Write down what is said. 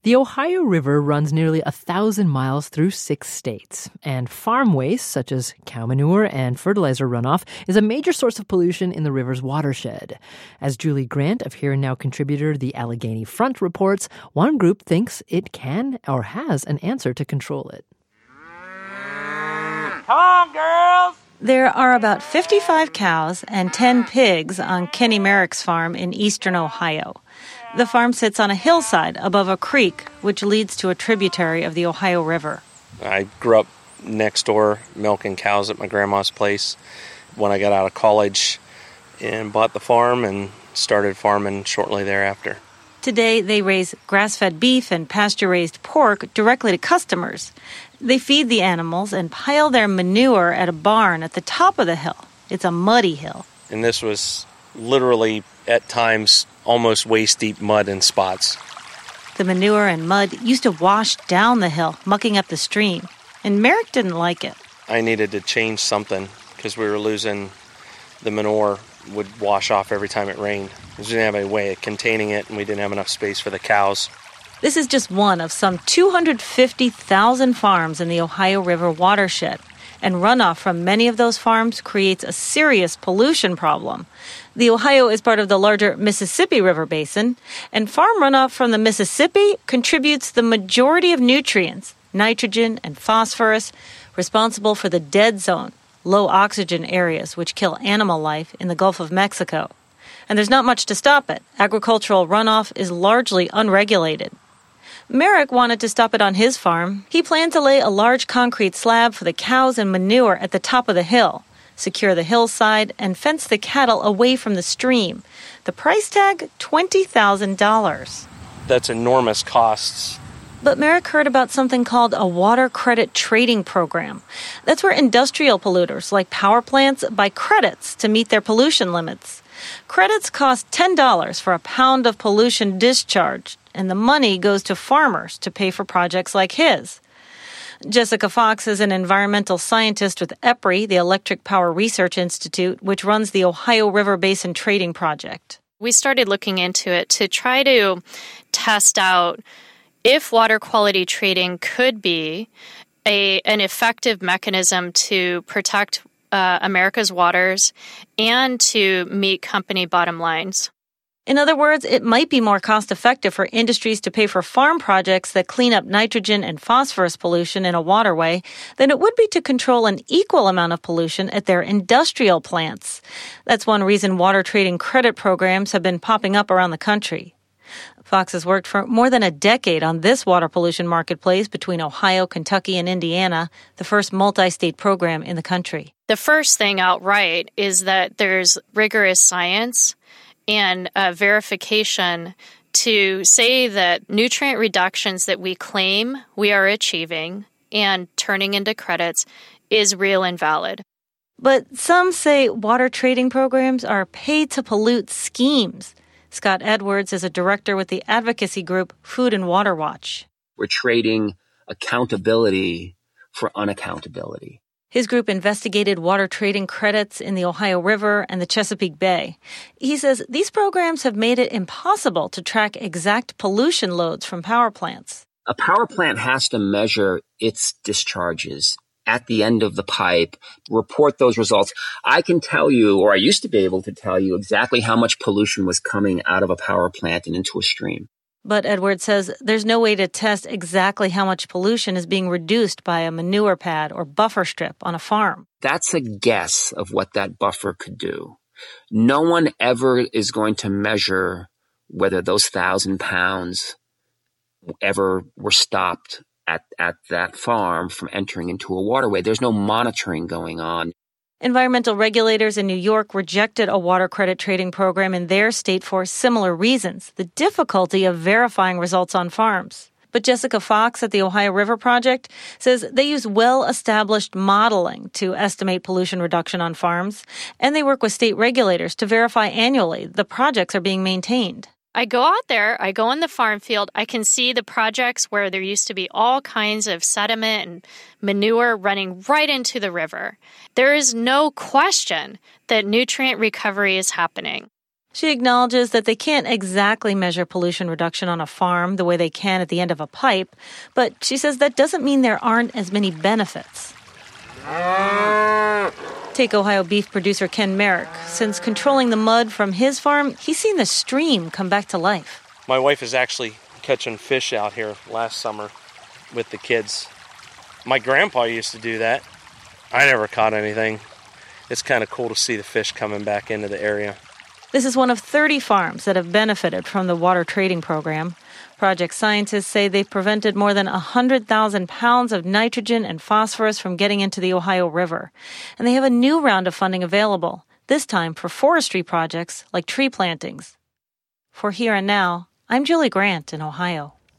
The Ohio River runs nearly 1,000 miles through 6 states, and farm waste, such as cow manure and fertilizer runoff, is a major source of pollution in the river's watershed. As Julie Grant of Here and Now contributor The Allegheny Front reports, one group thinks it can or has an answer to control it. Come on, girls! There are about 55 cows and 10 pigs on Kenny Merrick's farm in eastern Ohio. The farm sits on a hillside above a creek, which leads to a tributary of the Ohio River. I grew up next door milking cows at my grandma's place. When I got out of college and bought the farm and started farming shortly thereafter. Today, they raise grass-fed beef and pasture-raised pork directly to customers. They feed the animals and pile their manure at a barn at the top of the hill. It's a muddy hill. And this was literally, at times, almost waist-deep mud in spots. The manure and mud used to wash down the hill, mucking up the stream. And Merrick didn't like it. I needed to change something because we were losing the manure. Would wash off every time it rained. We didn't have any way of containing it, and we didn't have enough space for the cows. This is just one of some 250,000 farms in the Ohio River watershed, and runoff from many of those farms creates a serious pollution problem. The Ohio is part of the larger Mississippi River Basin, and farm runoff from the Mississippi contributes the majority of nutrients, nitrogen and phosphorus, responsible for the dead zone, low oxygen areas which kill animal life in the Gulf of Mexico. And there's not much to stop it. Agricultural runoff is largely unregulated. Merrick wanted to stop it on his farm. He planned to lay a large concrete slab for the cows and manure at the top of the hill, secure the hillside, and fence the cattle away from the stream. The price tag, $20,000. That's enormous costs. But Merrick heard about something called a water credit trading program. That's where industrial polluters like power plants buy credits to meet their pollution limits. Credits cost $10 for a pound of pollution discharged, and the money goes to farmers to pay for projects like his. Jessica Fox is an environmental scientist with EPRI, the Electric Power Research Institute, which runs the Ohio River Basin Trading Project. We started looking into it to try to test out if water quality trading could be an effective mechanism to protect America's waters and to meet company bottom lines. In other words, it might be more cost-effective for industries to pay for farm projects that clean up nitrogen and phosphorus pollution in a waterway than it would be to control an equal amount of pollution at their industrial plants. That's one reason water trading credit programs have been popping up around the country. Fox has worked for more than a decade on this water pollution marketplace between Ohio, Kentucky, and Indiana, the first multi-state program in the country. The first thing outright is that there's rigorous science and verification to say that nutrient reductions that we claim we are achieving and turning into credits is real and valid. But some say water trading programs are pay-to-pollute schemes. Scott Edwards is a director with the advocacy group Food and Water Watch. We're trading accountability for unaccountability. His group investigated water trading credits in the Ohio River and the Chesapeake Bay. He says these programs have made it impossible to track exact pollution loads from power plants. A power plant has to measure its discharges at the end of the pipe, report those results. I can tell you, or I used to be able to tell you exactly how much pollution was coming out of a power plant and into a stream. But Edwards says there's no way to test exactly how much pollution is being reduced by a manure pad or buffer strip on a farm. That's a guess of what that buffer could do. No one ever is going to measure whether those 1,000 pounds ever were stopped at that farm from entering into a waterway. There's no monitoring going on. Environmental regulators in New York rejected a water credit trading program in their state for similar reasons, the difficulty of verifying results on farms. But Jessica Fox at the Ohio River Project says they use well-established modeling to estimate pollution reduction on farms, and they work with state regulators to verify annually the projects are being maintained. I go out there, I go in the farm field, I can see the projects where there used to be all kinds of sediment and manure running right into the river. There is no question that nutrient recovery is happening. She acknowledges that they can't exactly measure pollution reduction on a farm the way they can at the end of a pipe, but she says that doesn't mean there aren't as many benefits. Take Ohio beef producer Ken Merrick. Since controlling the mud from his farm, he's seen the stream come back to life. My wife is actually catching fish out here last summer with the kids. My grandpa used to do that. I never caught anything. It's kind of cool to see the fish coming back into the area. This is one of 30 farms that have benefited from the water trading program. Project scientists say they've prevented more than 100,000 pounds of nitrogen and phosphorus from getting into the Ohio River. And they have a new round of funding available, this time for forestry projects like tree plantings. For Here and Now, I'm Julie Grant in Ohio.